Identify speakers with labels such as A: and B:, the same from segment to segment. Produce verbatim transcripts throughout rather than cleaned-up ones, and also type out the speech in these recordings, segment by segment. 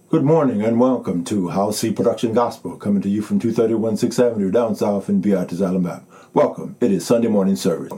A: Good morning and welcome to House C Production Gospel, coming to you from two thirty-one sixth Avenue down south in Beatrice, Alabama. Welcome. It is Sunday morning service.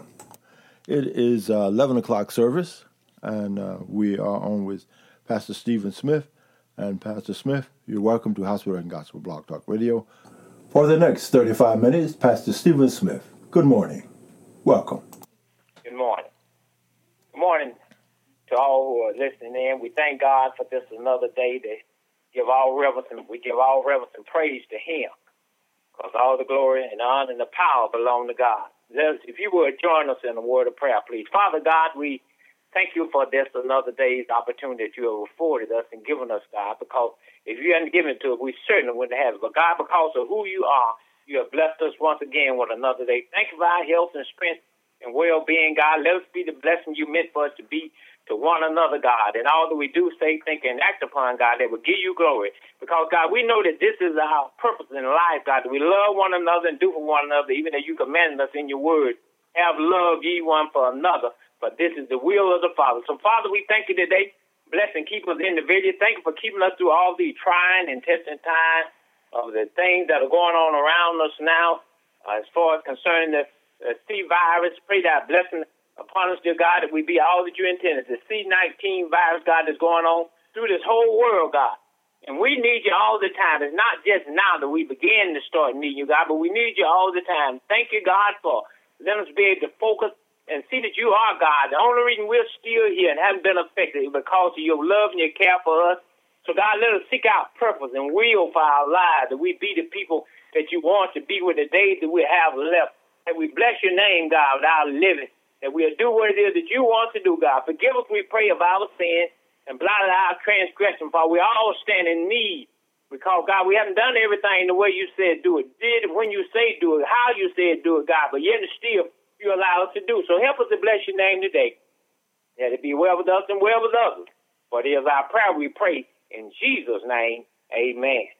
A: It is uh, eleven o'clock service, and uh, we are on with Pastor Stephen Smith. And Pastor Smith, you're welcome to House Production Gospel Blog Talk Radio. For the next thirty-five minutes, Pastor Stephen Smith. Good morning. Welcome.
B: Good morning. Good morning to all who are listening in. We thank God for this another day to give all reverence and we give all reverence and praise to Him, because all the glory and honor and the power belong to God. If you would join us in a word of prayer, please. Father God, we thank you for this another day's opportunity that you have afforded us and given us, God, because if you hadn't given it to us, we certainly wouldn't have it. But God, because of who you are, you have blessed us once again with another day. Thank you for our health and strength and well-being, God. Let us be the blessing you meant for us to be to one another, God. And all that we do, say, think, and act upon, God, that will give you glory. Because, God, we know that this is our purpose in life, God, that we love one another and do for one another, even as you commanded us in your word. Have love ye one for another. But this is the will of the Father. So, Father, we thank you today. Bless and keep us individually. Thank you for keeping us through all these trying and testing times of the things that are going on around us now. Uh, as far as concerning the uh, C virus, pray that blessing upon us, dear God, that we be all that you intended. The C nineteen virus, God, that's going on through this whole world, God. And we need you all the time. It's not just now that we begin to start needing you, God, but we need you all the time. Thank you, God, for letting us be able to focus and see that you are God. The only reason we're still here and haven't been affected is because of your love and your care for us. So, God, let us seek out purpose and will for our lives, that we be the people that you want to be with the days that we have left. And we bless your name, God, with our living, that we'll do what it is that you want to do, God. Forgive us, we pray, of our sin and blot out our transgression, for we all stand in need. Because, God, we haven't done everything the way you said do it. Did it when you say do it, how you said do it, God. But yet still, you allow us to do. So help us to bless your name today. That it be well with us and well with others. For it is our prayer we pray in Jesus' name. Amen.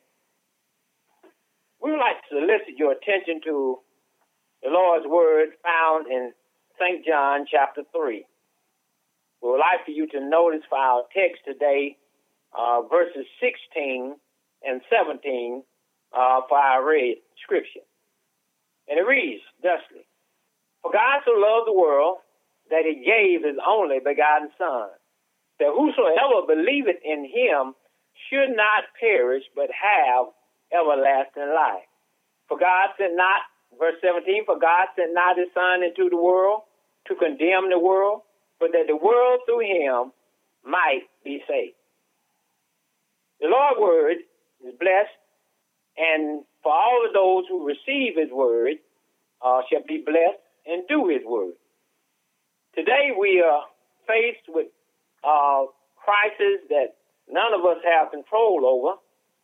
B: We would like to solicit your attention to the Lord's word found in Saint John chapter three. We would like for you to notice for our text today, uh, verses sixteen and seventeen uh, for our read scripture. And it reads thusly: For God so loved the world that he gave his only begotten Son, that whosoever believeth in him should not perish, but have everlasting life. For God sent not, verse seventeen, for God sent not his Son into the world to condemn the world, but that the world through him might be saved. The Lord's word is blessed, and for all of those who receive his word uh, shall be blessed and do his word. Today we are faced with uh, crisis that none of us have control over.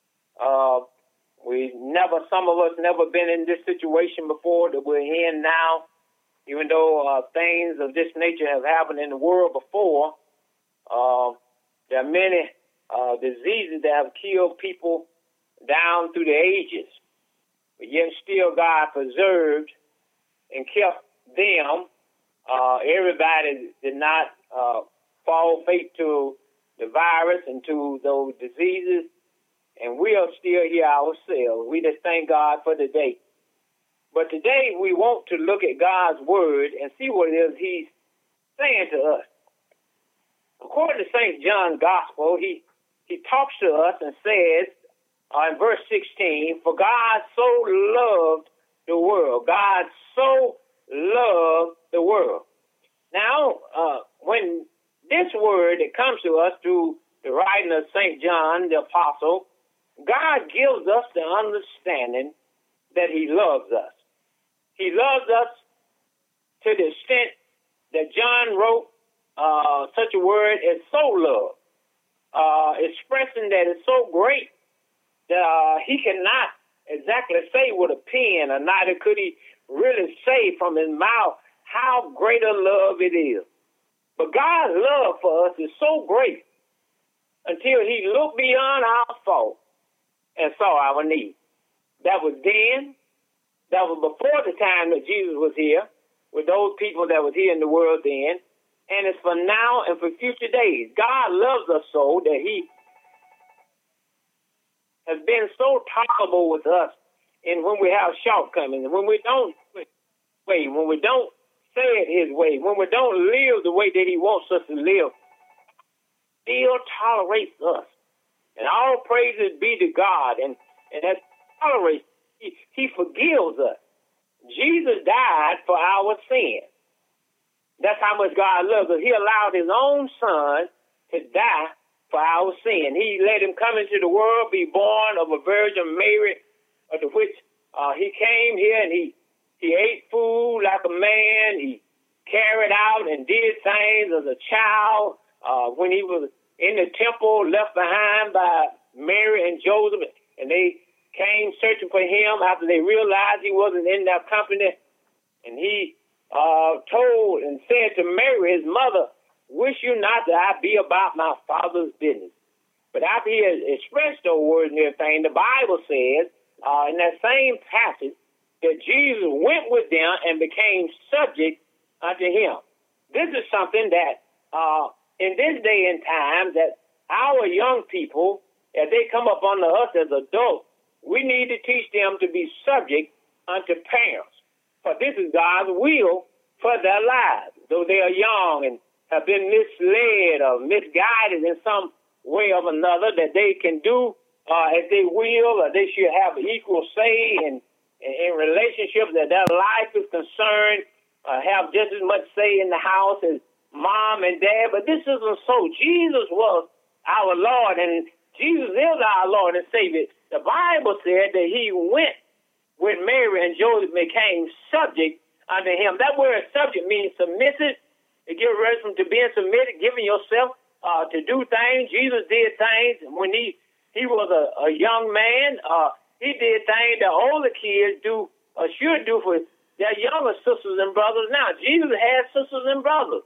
B: Uh, we never, some of us never been in this situation before that we're in now. Even though uh, things of this nature have happened in the world before, uh, there are many uh, diseases that have killed people down through the ages. But yet still God preserved and kept them. Uh, everybody did not uh, fall fate to the virus and to those diseases. And we are still here ourselves. We just thank God for the day. But today we want to look at God's word and see what it is he's saying to us. According to Saint John's Gospel, he, he talks to us and says uh, in verse sixteen, for God so loved the world. God so loved the world. Now, uh, when this word that comes to us through the writing of Saint John, the apostle, God gives us the understanding that he loves us. He loves us to the extent that John wrote uh, such a word as so love, uh, expressing that it's so great that uh, he cannot exactly say with a pen, or neither could he really say from his mouth how great a love it is. But God's love for us is so great until he looked beyond our fault and saw our need. That was then. That was before the time that Jesus was here, with those people that was here in the world then. And it's for now and for future days. God loves us so that he has been so tolerable with us, and when we have shortcomings, and when we don't way, when we don't say it his way, when we don't live the way that he wants us to live, still tolerates us. And all praises be to God, and, and that tolerates, he, he forgives us. Jesus died for our sin. That's how much God loves us. He allowed his own son to die for our sin. He let him come into the world, be born of a Virgin Mary, of which uh, he came here and he, he ate food like a man. He carried out and did things as a child uh, when he was in the temple, left behind by Mary and Joseph, and they came searching for him after they realized he wasn't in their company. And he uh, told and said to Mary, his mother, "Wish you not that I be about my Father's business." But after he has expressed those words and everything, the Bible says uh, in that same passage that Jesus went with them and became subject unto him. This is something that uh, in this day and time that our young people, as they come up under us as adults, we need to teach them to be subject unto parents. For this is God's will for their lives. Though they are young and have been misled or misguided in some way or another, that they can do uh, as they will, or they should have equal say in, in relationships that their life is concerned, uh, have just as much say in the house as mom and dad. But this isn't so. Jesus was our Lord, and Jesus is our Lord and Savior. The Bible said that he went with Mary and Joseph, became subject unto him. That word subject means submissive. To get ready from to being submitted, giving yourself uh, to do things. Jesus did things when he he was a, a young man. Uh, he did things that older kids do or should do for their younger sisters and brothers. Now, Jesus had sisters and brothers.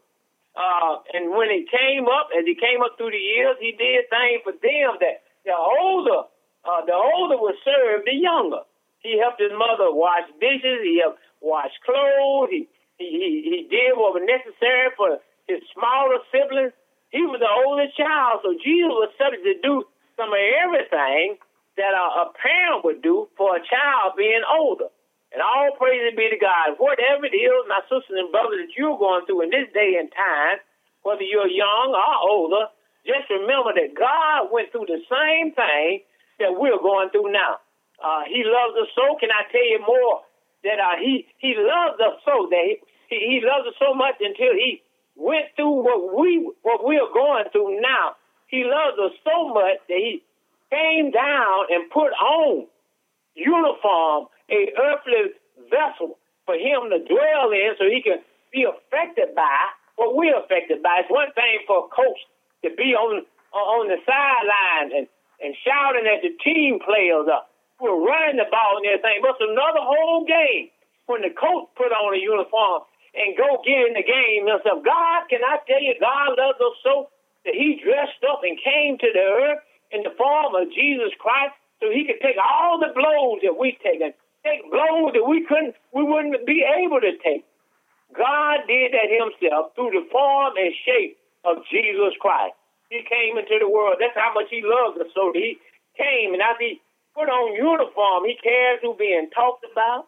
B: Uh, and when he came up, as he came up through the years, he did things for them that the older, uh, the older would serve the younger. He helped his mother wash dishes. He helped wash clothes. He He, he, he did what was necessary for his smaller siblings. He was the oldest child, so Jesus was subject to do some of everything that a, a parent would do for a child being older. And all praise be to God. Whatever it is, my sisters and brothers, that you're going through in this day and time, whether you're young or older, just remember that God went through the same thing that we're going through now. Uh, he loves us so. Can I tell you more? That uh, he, he loves us so that he, he, he loves us so much until he went through what we what we are going through now. He loves us so much that he came down and put on uniform, a earthly vessel for him to dwell in so he can be affected by what we're affected by. It's one thing for a coach to be on on the sideline and, and shouting at the team players up. We're running the ball and everything, but it's another whole game when the coach put on a uniform and go get in the game himself. God, can I tell you, God loves us so that he dressed up and came to the earth in the form of Jesus Christ so he could take all the blows that we take and take blows that we couldn't, we wouldn't be able to take. God did that himself through the form and shape of Jesus Christ. He came into the world. That's how much he loves us. So he came, and after he put on uniform, he cared through being talked about.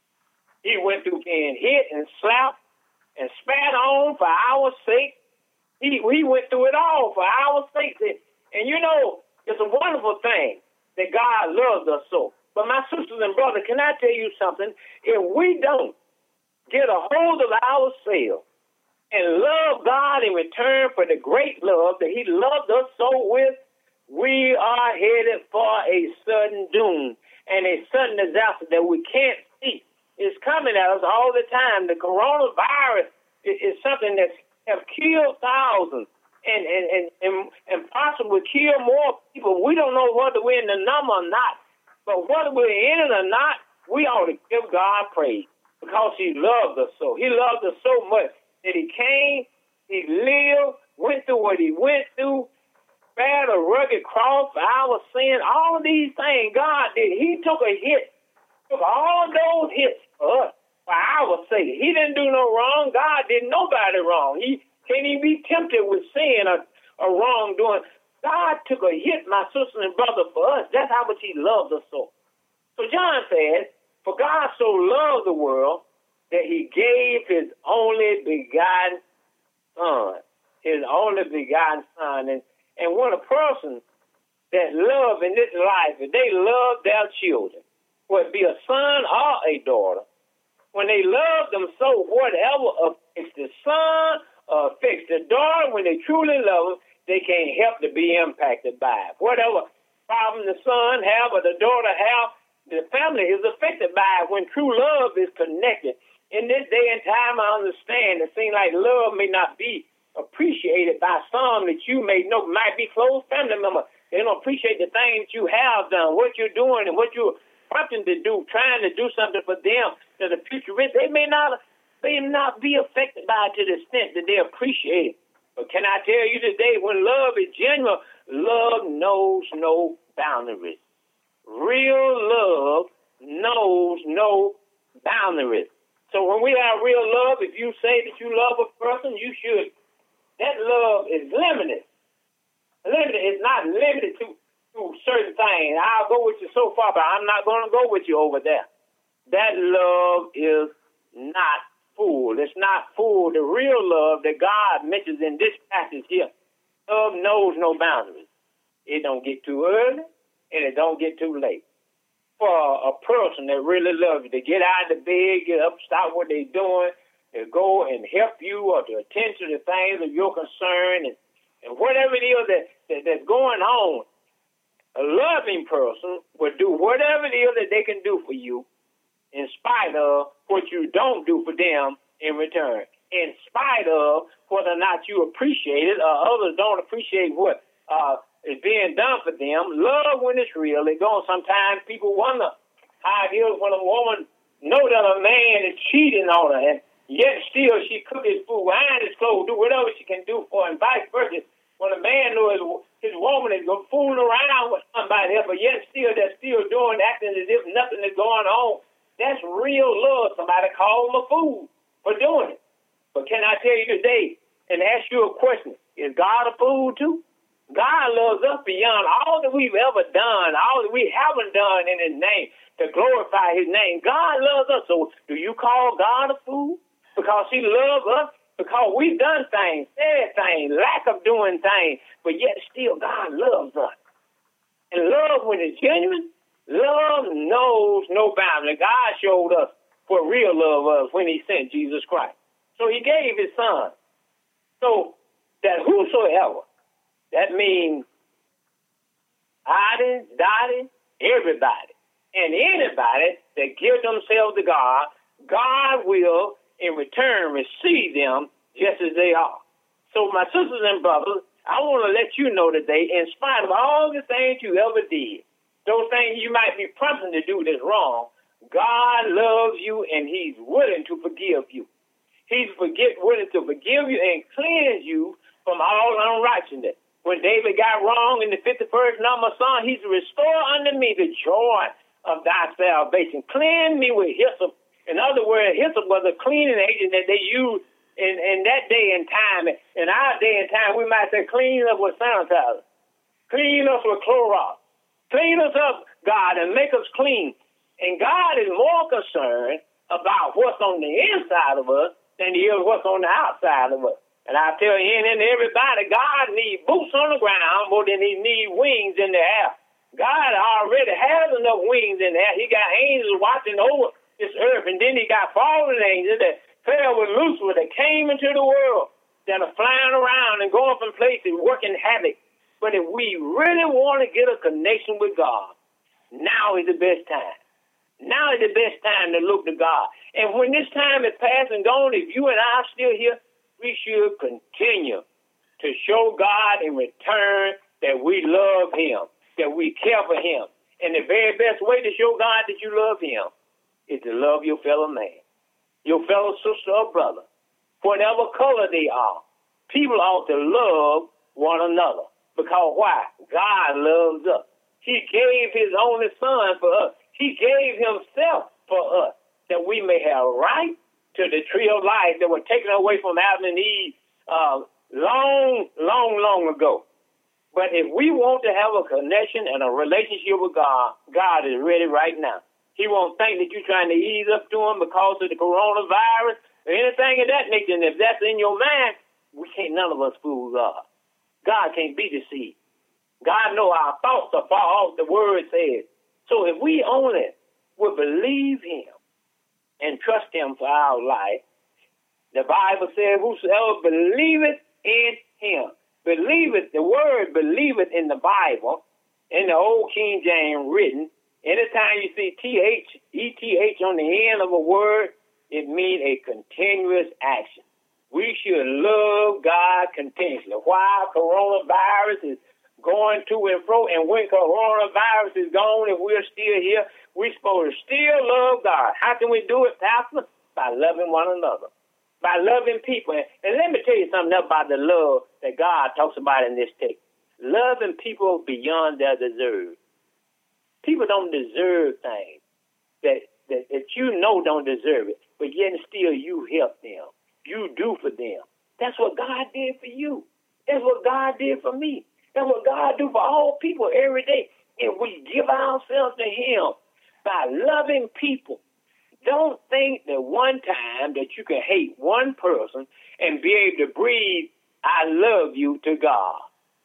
B: He went through being hit and slapped and spat on for our sake. He, he went through it all for our sake. And you know, it's a wonderful thing that God loves us so. But my sisters and brothers, can I tell you something? If we don't get a hold of ourselves and love God in return for the great love that he loved us so with, we are headed for a sudden doom and a sudden disaster that we can't see. It's coming at us all the time. The coronavirus is, is something that have killed thousands and, and, and, and, and possibly kill more people. We don't know whether we're in the number or not. But whether we're in it or not, we ought to give God praise because he loved us so. He loved us so much that he came, he lived, went through what he went through, bear a rugged cross for our sin, all these things God did. He took a hit, took all those hits for us, for our sake. He didn't do no wrong. God did nobody wrong. He can't even be tempted with sin or, or wrongdoing. God took a hit, my sister and brother, for us. That's how much he loves us so. So John said, for God so loved the world that he gave his only begotten son, his only begotten son. And, and when a person that love in this life, if they love their children, whether it be a son or a daughter, when they love them so, whatever affects the son or affects the daughter, when they truly love them, they can't help to be impacted by it. Whatever problem the son have or the daughter have, the family is affected by it when true love is connected. In this day and time, I understand it seems like love may not be appreciated by some that you may know might be close family members. They don't appreciate the things you have done, what you're doing, and what you're prompting to do, trying to do something for them to the future. They may not, they may not be affected by it to the extent that they appreciate it. But can I tell you today, when love is genuine, love knows no boundaries. Real love knows no boundaries. So when we have real love, if you say that you love a person, you should. That love is limited. Limited. It's not limited to, to certain things. I'll go with you so far, but I'm not going to go with you over there. That love is not full. It's not full. The real love that God mentions in this passage here, love knows no boundaries. It don't get too early, and it don't get too late. For a person that really loves you, to get out of the bed, get up, stop what they're doing, to go and help you or to attend to the things of your concern, and, and whatever it is that, that, that's going on, a loving person will do whatever it is that they can do for you in spite of what you don't do for them in return, in spite of whether or not you appreciate it or others don't appreciate what uh, is being done for them. Love, when it's real, it goes. Sometimes people wonder how it is when a woman knows that a man is cheating on her, and yet still she cook his food, iron his clothes, do whatever she can do for him, and vice versa. When a man knows his, his woman is fooling around with somebody else, but yet still they're still doing, acting as if nothing is going on, that's real love. Somebody call him a fool for doing it. But can I tell you today and ask you a question, is God a fool too? God loves us beyond all that we've ever done, all that we haven't done in his name to glorify his name. God loves us. So do you call God a fool? Because he loves us? Because we've done things, said things, lack of doing things, but yet still God loves us. And love, when it's genuine, love knows no boundaries. God showed us what real love was when he sent Jesus Christ. So he gave his son. So that whosoever, that means Adi, Dottie, everybody, and anybody that gives themselves to God, God will, in return, receive them just as they are. So, my sisters and brothers, I want to let you know today, in spite of all the things you ever did, those things you might be prompting to do that's wrong, God loves you and he's willing to forgive you. He's forget, willing to forgive you and cleanse you from all unrighteousness. When David got wrong in the fifty-first number song, he's restore unto me the joy of thy salvation. Cleanse me with hyssop. In other words, hyssop was a cleaning agent that they used in, in that day and time. In our day and time, we might say clean us with sanitizer. Clean us with Clorox. Clean us up, God, and make us clean. And God is more concerned about what's on the inside of us than he is what's on the outside of us. And I tell you, and everybody, God needs boots on the ground more than he needs wings in the air. God already has enough wings in the air. He got angels watching over this earth, and then he got fallen angels that fell with Lucifer that came into the world that are flying around and going from places, working havoc. But if we really want to get a connection with God, now is the best time. Now is the best time to look to God. And when this time is past and gone, if you and I are still here, we should continue to show God in return that we love him, that we care for him. And the very best way to show God that you love him is to love your fellow man, your fellow sister or brother, whatever color they are. People ought to love one another. Because why? God loves us. He gave his only son for us. He gave himself for us that we may have right to the tree of life that was taken away from Adam and Eve uh, long, long, long ago. But if we want to have a connection and a relationship with God, God is ready right now. He won't think that you're trying to ease up to him because of the coronavirus or anything of that nature. And if that's in your mind, we can't, none of us fool God. God can't be deceived. God knows our thoughts are far off, the word says. So if we only would believe him and trust him for our life, the Bible says, whosoever believeth in him. Believeth, the word believeth in the Bible, in the old King James written. Anytime you see T H, E T H on the end of a word, it means a continuous action. We should love God continuously. While coronavirus is going to and fro, and when coronavirus is gone, if we're still here, we're supposed to still love God. How can we do it, Pastor? By loving one another. By loving people. And let me tell you something else about the love that God talks about in this text. Loving people beyond their deserve. People don't deserve things that, that, that you know don't deserve it, but yet still you help them. You do for them. That's what God did for you. That's what God did for me. That's what God do for all people every day. And we give ourselves to him by loving people. Don't think that one time that you can hate one person and be able to breathe, I love you to God.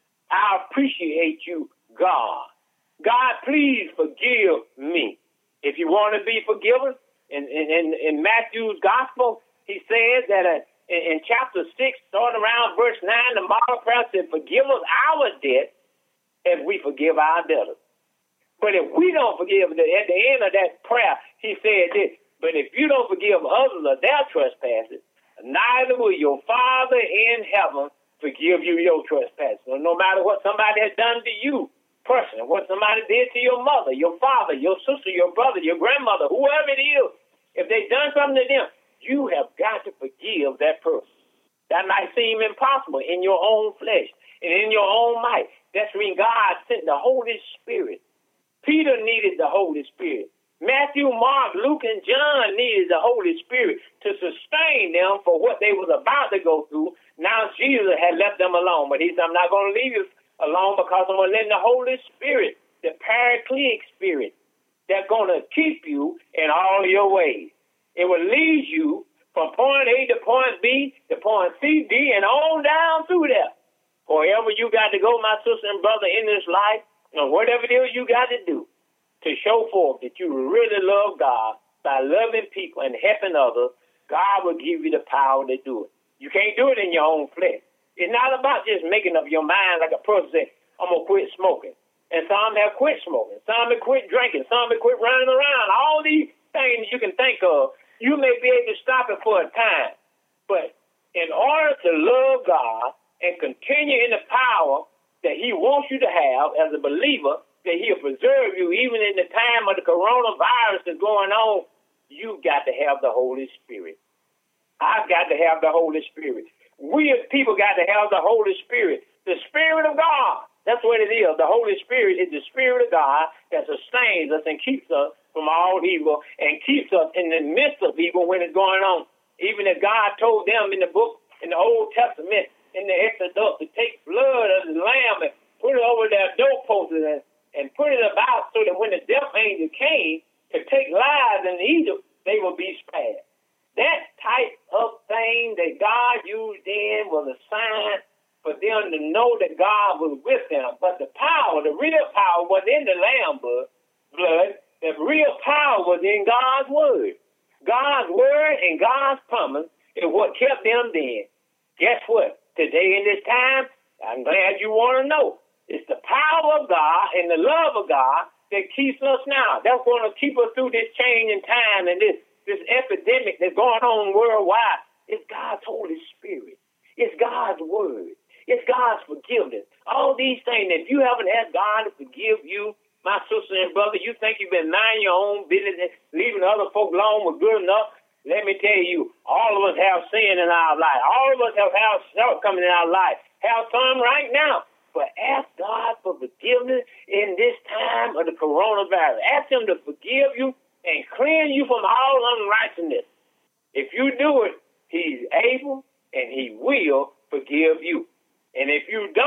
B: I appreciate you, God. God, please forgive me. If you want to be forgiven, in, in, in Matthew's gospel, he says that uh, in, in chapter six, starting around verse nine, the model prayer said, forgive us our debt as we forgive our debtors. But if we don't forgive, at the end of that prayer, he said this, but if you don't forgive others of their trespasses, neither will your Father in heaven forgive you your trespasses. So no matter what somebody has done to you, personally, what somebody did to your mother, your father, your sister, your brother, your grandmother, whoever it is, if they've done something to them, you have got to forgive that person. That might seem impossible in your own flesh and in your own might. That's when God sent the Holy Spirit. Peter needed the Holy Spirit. Matthew, Mark, Luke, and John needed the Holy Spirit to sustain them for what they was about to go through. Now Jesus had left them alone, but he said, I'm not going to leave you alone because I'm going to let the Holy Spirit, the Paraclete Spirit, that's going to keep you in all your ways. It will lead you from point A to point B to point C, D, and on down through there. Wherever you got to go, my sister and brother, in this life, and whatever it is you got to do, to show forth that you really love God by loving people and helping others, God will give you the power to do it. You can't do it in your own flesh. It's not about just making up your mind like a person say, I'm going to quit smoking. And some have quit smoking. Some have quit drinking. Some have quit running around. All these things you can think of, you may be able to stop it for a time. But in order to love God and continue in the power that he wants you to have as a believer, that he'll preserve you even in the time of the coronavirus that's going on, you got to have the Holy Spirit. I've got to have the Holy Spirit. We as people got to have the Holy Spirit, the Spirit of God. That's what it is. The Holy Spirit is the Spirit of God that sustains us and keeps us from all evil and keeps us in the midst of evil when it's going on. Even as God told them in the book, in the Old Testament, in the Exodus, to take blood of the lamb and put it over their doorposts and and put it about so that when the death angel came to take lives in Egypt, they will be spared. That type of thing that God used then was a sign for them to know that God was with them. But the power, the real power, was in the lamb blood. The real power was in God's word. God's word and God's promise is what kept them then. Guess what? Today in this time, I'm glad you want to know. It's the power of God and the love of God that keeps us now. That's going to keep us through this change in time and this, this epidemic that's going on worldwide. It's God's Holy Spirit. It's God's word. It's God's forgiveness. All these things, if you haven't asked God to forgive you, my sister and brother, you think you've been minding your own business, leaving other folk alone was good enough. Let me tell you, all of us have sin in our life. All of us have had shortcomings in our life. Have some right now. But ask God for forgiveness in this time of the coronavirus. Ask him to forgive you and cleanse you from all unrighteousness. If you do it, he's able and he will forgive you. And if you don't,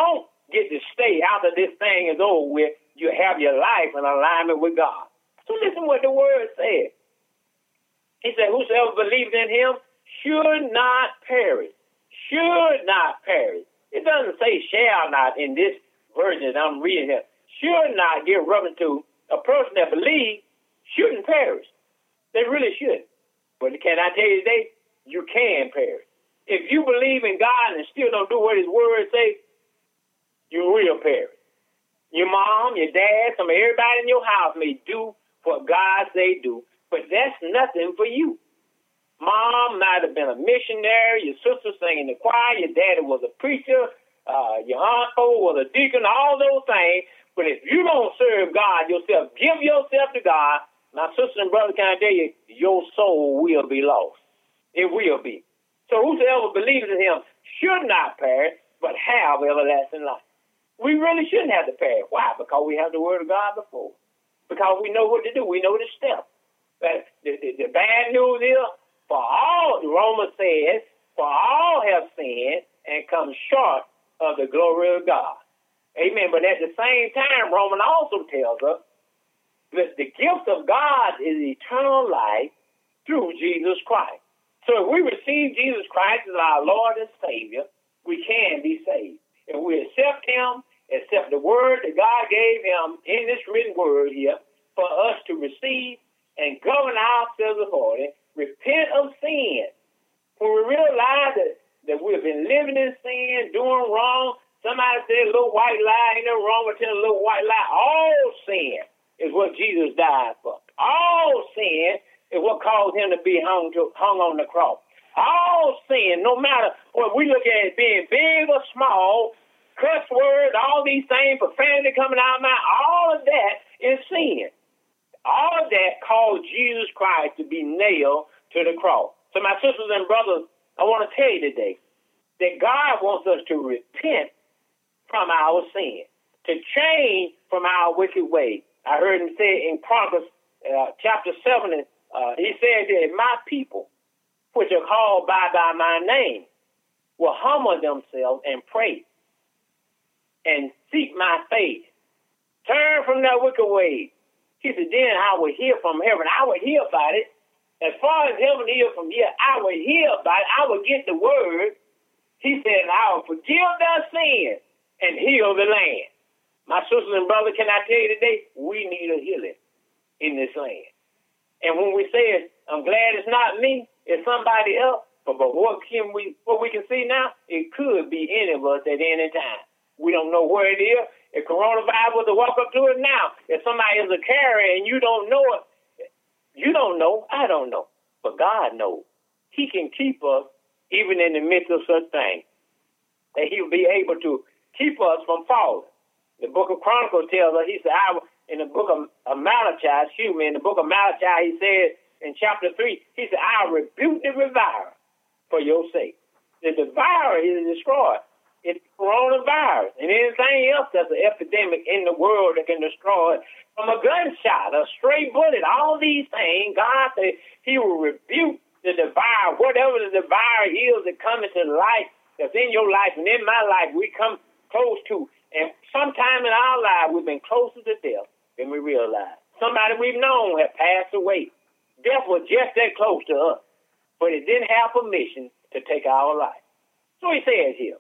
B: get to stay after this thing is over with. You have your life in alignment with God. So listen what the word said. He said, whosoever believes in him should not perish. Should not perish. It doesn't say shall not in this version that I'm reading here. Should not give reference to a person that believes shouldn't perish. They really should. But can I tell you today, you can perish. If you believe in God and still don't do what his word says, you will perish. Your mom, your dad, some everybody in your house may do what God say do, but that's nothing for you. Mom might have been a missionary, your sister sang in the choir, your daddy was a preacher, uh, your uncle was a deacon, all those things. But if you don't serve God yourself, give yourself to God, my sister and brother, can I tell you, your soul will be lost. It will be. So whosoever believes in him should not perish, but have everlasting life. We really shouldn't have to perish. Why? Because we have the word of God before. Because we know what to do. We know the steps. But the, the, the bad news is, for all, Romans says, for all have sinned and come short of the glory of God. Amen. But at the same time, Romans also tells us that the gift of God is eternal life through Jesus Christ. So if we receive Jesus Christ as our Lord and Savior, we can be saved. If we accept him, accept the word that God gave him in this written word here for us to receive and govern ourselves according, repent of sin. When we realize that, that we've been living in sin, doing wrong, somebody said a little white lie, ain't nothing wrong with telling a little white lie. All sin is what Jesus died for. All sin is what caused him to be hung, to, hung on the cross. All sin, no matter what we look at it being big or small, cuss words, all these things, profanity coming out of my mouth, all of that is sin. All of that caused Jesus Christ to be nailed to the cross. So my sisters and brothers, I want to tell you today that God wants us to repent from our sin, to change from our wicked ways. I heard him say in Chronicles uh, chapter seven, uh, he said that my people, which are called by, by my name, will humble themselves and pray and seek my face. Turn from their wicked ways. He said, then I will hear from heaven. I will hear about it. As far as heaven is from here, I will hear about it. I will get the word. He said, I will forgive their sin and heal the land. My sisters and brothers, can I tell you today, we need a healing in this land. And when we say it, I'm glad it's not me, it's somebody else. But, but what can we what we can see now, it could be any of us at any time. We don't know where it is. If coronavirus was to walk up to it now, if somebody is a carrier and you don't know it, you don't know, I don't know. But God knows. He can keep us even in the midst of such things. That he'll be able to keep us from falling. The book of Chronicles tells us, he said, I, in the book of, of Malachi, excuse me, in the book of Malachi, he said in chapter three, he said, I rebuke the devourer for your sake. The devourer is destroyed. It's coronavirus and anything else that's an epidemic in the world that can destroy it. From a gunshot, a stray bullet, all these things, God said he will rebuke the devourer. Whatever the devourer is that comes into life, that's in your life and in my life, we come close to. And sometime in our life, we've been closer to death than we realize. Somebody we've known have passed away. Death was just that close to us, but it didn't have permission to take our life. So he says here,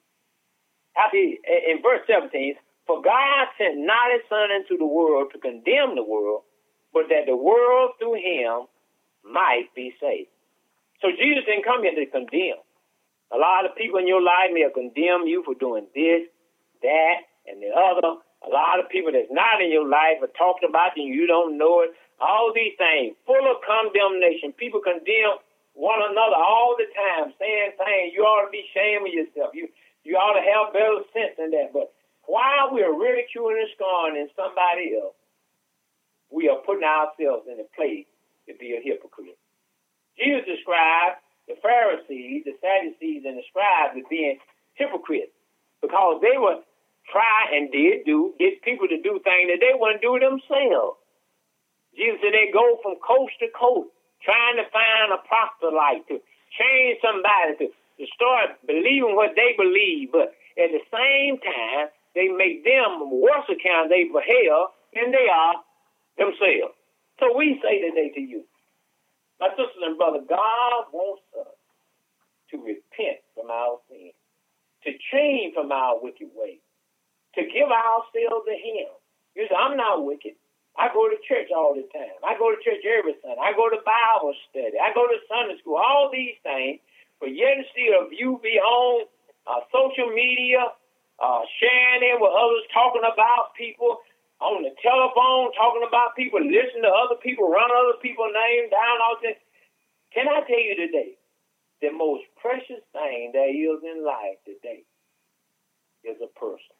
B: in verse seventeen, for God sent not his son into the world to condemn the world, but that the world through him might be saved. So Jesus didn't come here to condemn. A lot of people in your life may have condemned you for doing this, that, and the other. A lot of people that's not in your life are talking about you and you don't know it. All these things, full of condemnation. People condemn one another all the time, saying things. You ought to be ashamed of yourself. You You ought to have better sense than that. But while we are ridiculing and scorning somebody else, we are putting ourselves in a place to be a hypocrite. Jesus described the Pharisees, the Sadducees, and the scribes as being hypocrites because they would try and did do, get people to do things that they wouldn't do themselves. Jesus said they go from coast to coast trying to find a proselyte to change somebody to to start believing what they believe, but at the same time, they make them worse a candidate for hell than they are themselves. So we say today to you, my sisters and brothers, God wants us to repent from our sins, to change from our wicked ways, to give ourselves to him. You say, I'm not wicked. I go to church all the time. I go to church every Sunday. I go to Bible study. I go to Sunday school, all these things. But yet and still, if you be on uh, social media, uh, sharing it with others, talking about people, on the telephone, talking about people, listening to other people, run other people's names down, all this. Can I tell you today, the most precious thing there is in life today is a person.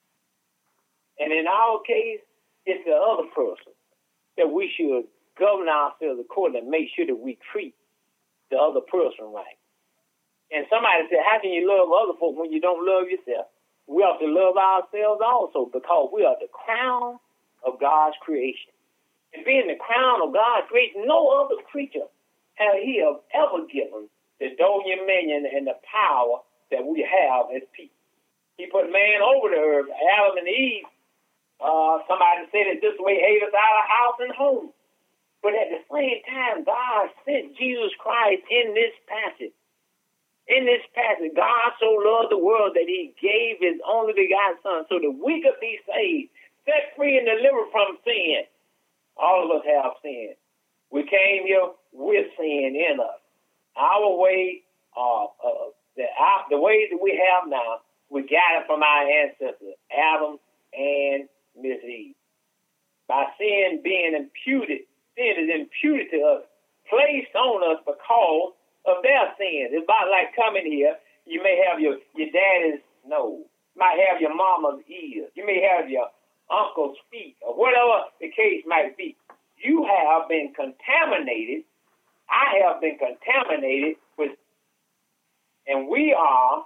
B: And in our case, it's the other person that we should govern ourselves according and make sure that we treat the other person right. And somebody said, how can you love other folk when you don't love yourself? We have to love ourselves also because we are the crown of God's creation. And being the crown of God's creation, no other creature has he have ever given the dominion and the power that we have as people. He put man over the earth, Adam and Eve. Uh, somebody said it this way, ate us out of house and home. But at the same time, God sent Jesus Christ in this passage. In this passage, God so loved the world that he gave his only begotten son so that we could be saved, set free and delivered from sin. All of us have sin. We came here with sin in us. Our way, uh, uh, the, our, the ways that we have now, we got it from our ancestors, Adam and Miss Eve. By sin being imputed, sin is imputed to us, placed on us because of their sins. It's about like coming here. You may have your, your daddy's nose. You might have your mama's ears. You may have your uncle's feet or whatever the case might be. You have been contaminated. I have been contaminated with, and we are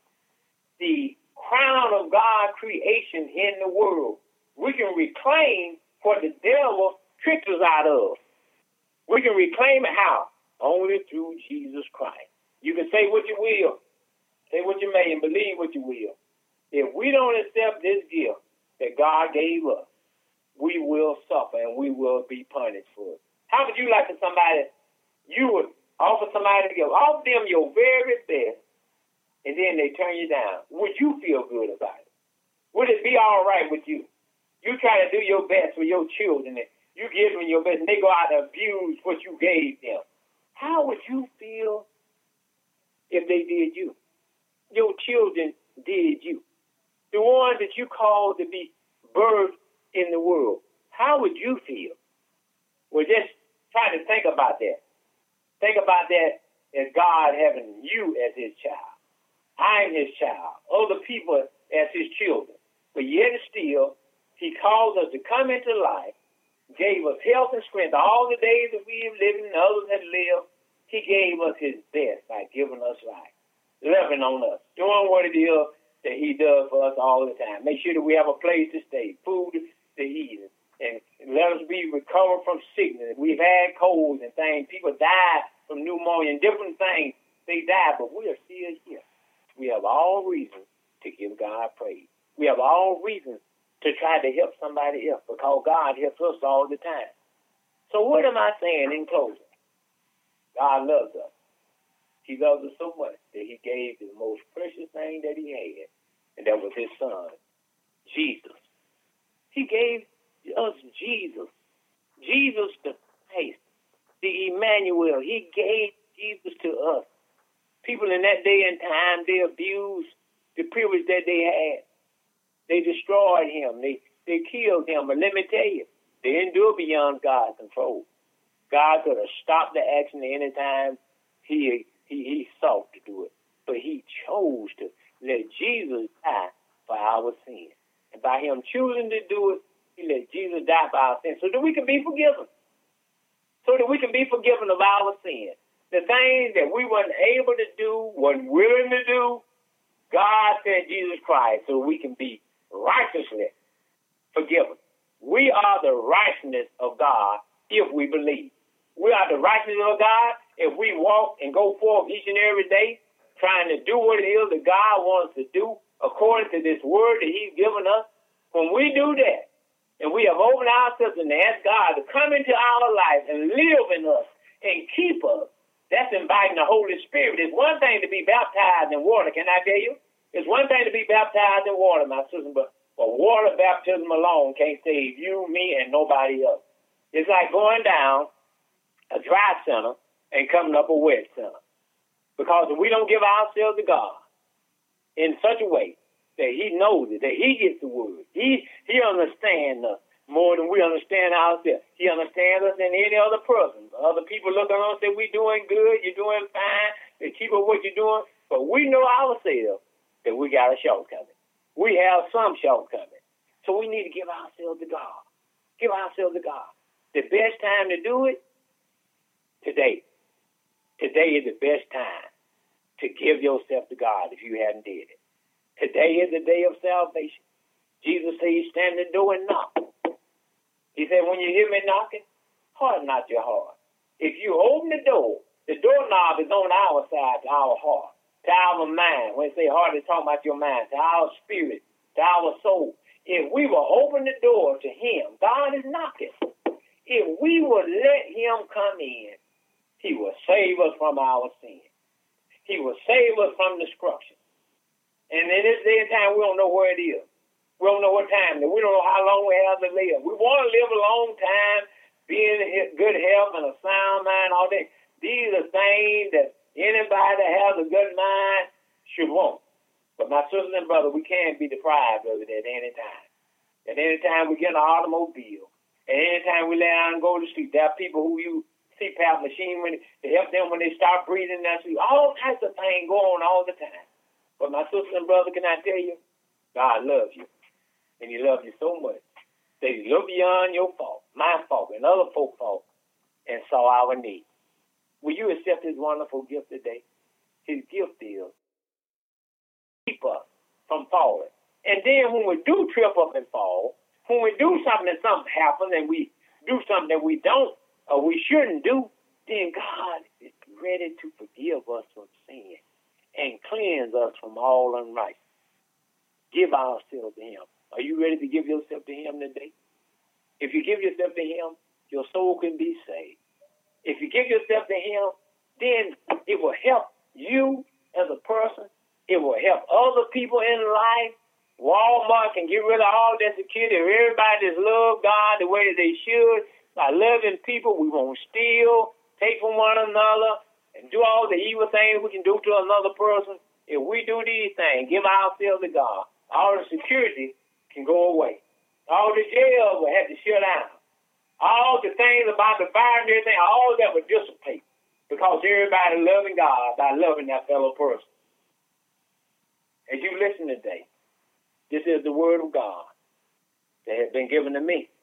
B: the crown of God's creation in the world. We can reclaim what the devil tricked us out of. We can reclaim it how? Only through Jesus Christ. You can say what you will, say what you may, and believe what you will. If we don't accept this gift that God gave us, we will suffer and we will be punished for it. How would you like to somebody, you would offer somebody to give, offer them your very best, and then they turn you down? Would you feel good about it? Would it be all right with you? You try to do your best for your children, and you give them your best, and they go out and abuse what you gave them. How would you feel if they did you? Your children did you. The ones that you called to be birthed in the world. How would you feel? Well, just try to think about that. Think about that as God having you as his child. I'm his child. Other people as his children. But yet still, he calls us to come into life, gave us health and strength all the days that we have lived and others have lived. He gave us his best by giving us life, loving on us, doing what it is that he does for us all the time. Make sure that we have a place to stay, food to eat, and let us be recovered from sickness. We've had colds and things. People died from pneumonia and different things. They died, but we are still here. We have all reason to give God praise. We have all reason to try to help somebody else because God helps us all the time. So what am I saying in closing? God loves us. He loves us so much that he gave the most precious thing that he had, and that was his son, Jesus. He gave us Jesus. Jesus the Christ, the Emmanuel. He gave Jesus to us. People in that day and time, they abused the privilege that they had. They destroyed him. They, they killed him. But let me tell you, they didn't do it beyond God's control. God could have stopped the action at any time he, he, he sought to do it. But he chose to let Jesus die for our sins. And by him choosing to do it, he let Jesus die for our sins so that we can be forgiven. So that we can be forgiven of our sins. The things that we weren't able to do, weren't willing to do, God sent Jesus Christ so we can be righteously forgiven. We are the righteousness of God if we believe. We are the righteousness of God if we walk and go forth each and every day trying to do what it is that God wants to do according to this word that he's given us, when we do that, and we have opened ourselves and asked God to come into our life and live in us and keep us, that's inviting the Holy Spirit. It's one thing to be baptized in water, can I tell you? It's one thing to be baptized in water, my sister, but but water baptism alone can't save you, me, and nobody else. It's like going down a dry center and coming up a wet center. Because if we don't give ourselves to God in such a way that he knows it, that he gets the word, he he understands us more than we understand ourselves. He understands us than any other person. Other people look at us and say, we're doing good, you're doing fine, they keep up what you're doing. But we know ourselves that we got a shortcoming. We have some shortcoming. So we need to give ourselves to God. Give ourselves to God. The best time to do it, today. Today is the best time to give yourself to God if you hadn't did it. Today is the day of salvation. Jesus said he stand at the door and knock. He said, when you hear me knocking, harden not your heart. If you open the door, the doorknob is on our side, to our heart, to our mind. When they say heart, they're talking about your mind, to our spirit, to our soul. If we will open the door to him, God is knocking. If we would let him come in, he will save us from our sin. He will save us from destruction. And in this day and time, we don't know where it is. We don't know what time. We don't know how long we have to live. We want to live a long time, be in good health and a sound mind all day. These are things that anybody that has a good mind should want. But my sisters and brothers, we can't be deprived of it at any time. At any time we get an automobile, at any time we lay down and go to sleep, there are people who use C PAP machine when, to help them when they start breathing and sleep. All types of things go on all the time. But my sisters and brothers, can I tell you, God loves you. And he loves you so much that he looked beyond your fault, my fault, and other folks' fault, and saw our need. Will you accept his wonderful gift today? His gift is keep us from falling. And then when we do trip up and fall, when we do something and something happens and we do something that we don't or we shouldn't do, then God is ready to forgive us from sin and cleanse us from all unrighteousness. Give ourselves to him. Are you ready to give yourself to him today? If you give yourself to him, your soul can be saved. If you give yourself to him, then it will help you as a person. It will help other people in life. Walmart can get rid of all that security. Everybody just love God the way they should. By loving people, we won't steal, take from one another, and do all the evil things we can do to another person. If we do these things, give ourselves to God, all the security can go away. All the jails will have to shut down. All the things about the fire and everything, all that will dissipate because everybody loving God by loving that fellow person. As you listen today, this is the word of God that has been given to me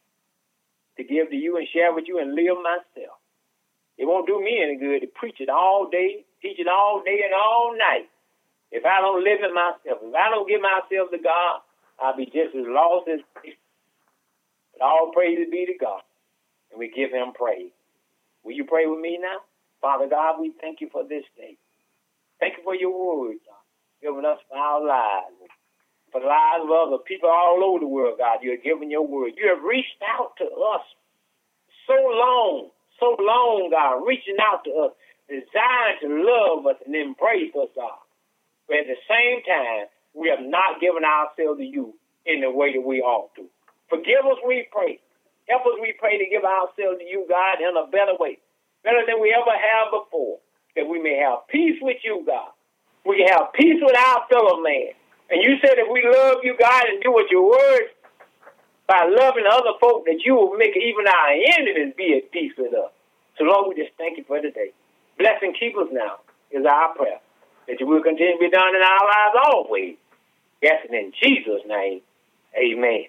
B: to give to you and share with you and live myself. It won't do me any good to preach it all day, teach it all day and all night. If I don't live it myself, if I don't give myself to God, I'll be just as lost as Christ. But all praises be to God, and we give him praise. Will you pray with me now? Father God, we thank you for this day. Thank you for your word, God, giving us for our lives, for the lives of other people all over the world, God. You have given your word. You have reached out to us so long, so long, God, reaching out to us, designed to love us and embrace us, God. But at the same time, we have not given ourselves to you in the way that we ought to. Forgive us, we pray. Help us, we pray, to give ourselves to you, God, in a better way, better than we ever have before, that we may have peace with you, God. We can have peace with our fellow man. And you said if we love you, God, and do what your word, by loving other folk, that you will make even our enemies be at peace with us. So, Lord, we just thank you for today. Bless and keep us now is our prayer, that you will continue to be done in our lives always. Yes, and in Jesus' name, amen.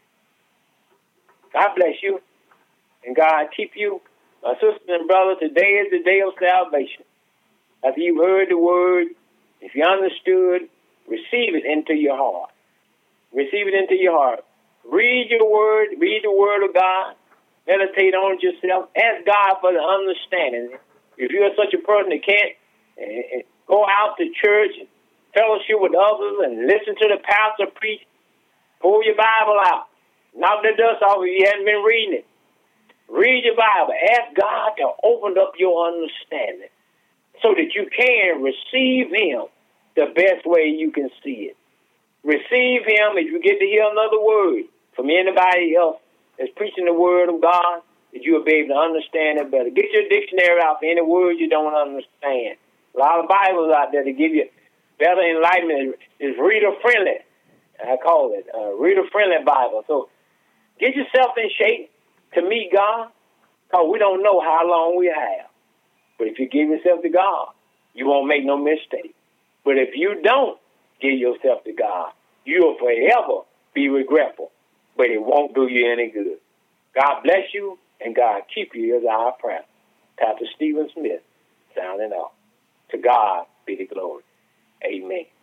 B: God bless you, and God keep you. My sisters and brothers, today is the day of salvation. After you've heard the word, if you understood, receive it into your heart. Receive it into your heart. Read your word. Read the word of God. Meditate on it yourself. Ask God for the understanding. If you're such a person that can't uh, go out to church and fellowship with others and listen to the pastor preach. Pull your Bible out. Knock the dust off if you haven't been reading it. Read your Bible. Ask God to open up your understanding so that you can receive him the best way you can see it. Receive him if you get to hear another word from anybody else that's preaching the word of God, that you'll be able to understand it better. Get your dictionary out for any words you don't understand. A lot of Bibles out there to give you better enlightenment. Is reader-friendly. I call it a reader-friendly Bible. So get yourself in shape to meet God, because we don't know how long we have. But if you give yourself to God, you won't make no mistake. But if you don't give yourself to God, you'll forever be regretful. But it won't do you any good. God bless you, and God keep you is our prayer. Pastor Stephen Smith, signing off. To God be the glory. Amen.